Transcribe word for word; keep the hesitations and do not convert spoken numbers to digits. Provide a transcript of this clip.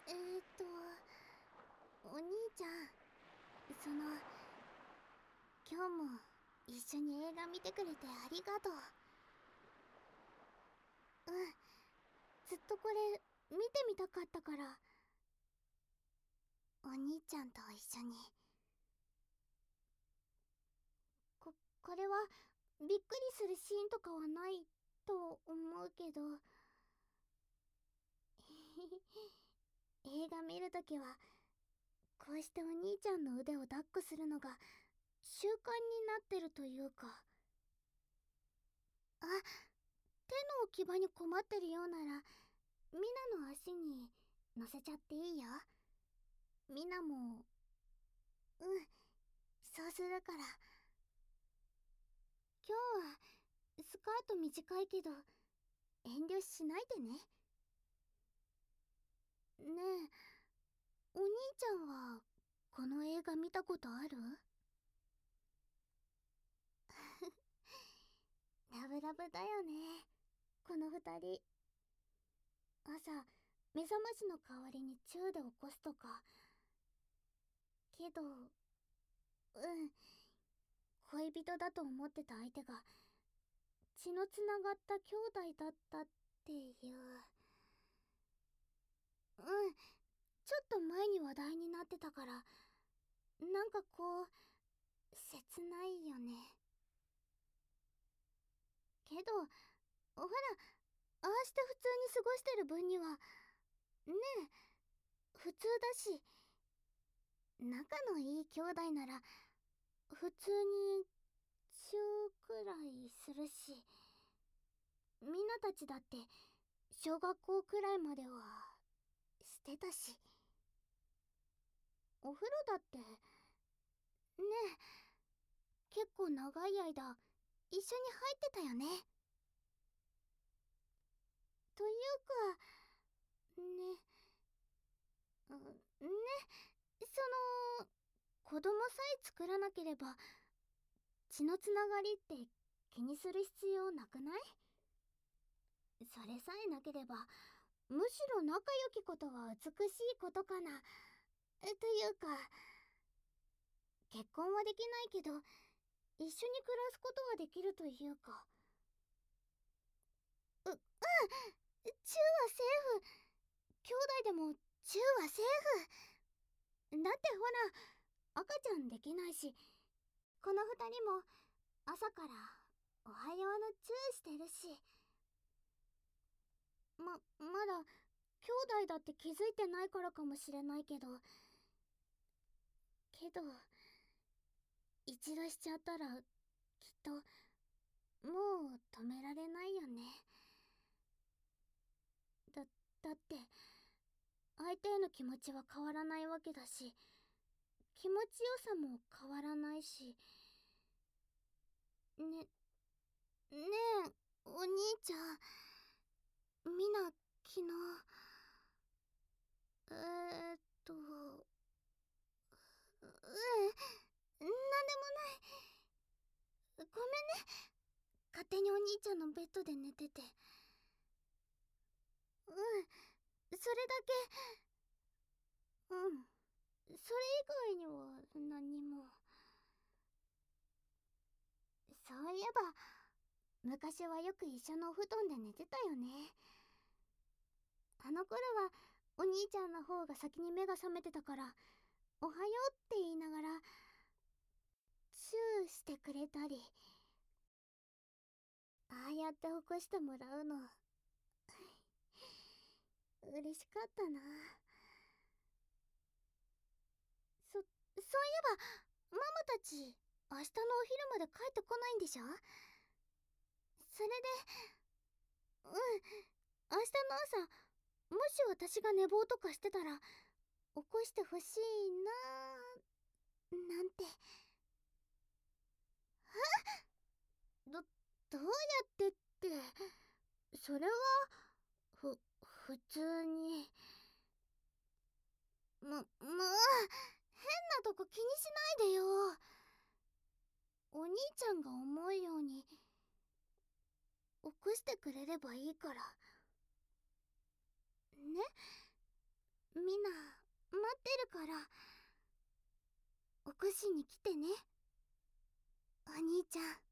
えーっとお兄ちゃん、その今日も一緒に映画見てくれてありがとう。うん、ずっとこれ見てみたかったから。お兄ちゃんと一緒に。ここれはびっくりするシーンとかはないと思うけど映画見るときはこうしてお兄ちゃんの腕を抱っこするのが習慣になってるというか。あ、手の置き場に困ってるようならミナの足に乗せちゃっていいよ。ミナも、うん、そうするから。今日はスカート短いけど遠慮しないでね。ねえ、お兄ちゃんはこの映画見たことある？ラブラブだよね、この二人。朝目覚ましの代わりにチューで起こすとか。けど、うん、恋人だと思ってた相手が血のつながった兄弟だったっていう。うん、ちょっと前に話題になってたから、なんかこう切ないよね。けどほら、ああして普通に過ごしてる分にはねえ、普通だし、仲のいい兄弟なら普通にチューくらいするし、みんなたちだって小学校くらいまではしてたし。お風呂だってねえ、結構長い間一緒に入ってたよね。というかね、うん、ね、その子供さえ作らなければ血のつながりって気にする必要なくない？それさえなければむしろ仲良きことは美しいことかな。というか、結婚はできないけど一緒に暮らすことはできるというか。う、うん、チューはセーフ。兄弟でもチューはセーフだって。ほら、赤ちゃんできないし、この二人も朝からおはようのチューしてるし。ま、まだ兄弟だって気づいてないからかもしれないけど、けど一度しちゃったらきっともう止められないよね。だ、だって相手への気持ちは変わらないわけだし、気持ちよさも変わらないし。ね、ねえ、お兄ちゃん、みな昨日、えーっと、う、うん、なんでもない。ごめんね、勝手にお兄ちゃんのベッドで寝てて。うん、それだけ。うん、それ以外には何も。そういえば昔はよく一緒のお布団で寝てたよね。あの頃はお兄ちゃんの方が先に目が覚めてたから、おはようって言いながらチューしてくれたり、ああやって起こしてもらうの嬉しかったな。そ、そういえばママたち明日のお昼まで帰ってこないんでしょ？それで、うん、明日の朝、もし私が寝坊とかしてたら起こしてほしいなーなんて。ど、どうやってって、それはふ、普通に。も、もう変なとこ気にしないでよ。お兄ちゃんが思うように起こしてくれればいいからね。みから起こしに来てね、お兄ちゃん。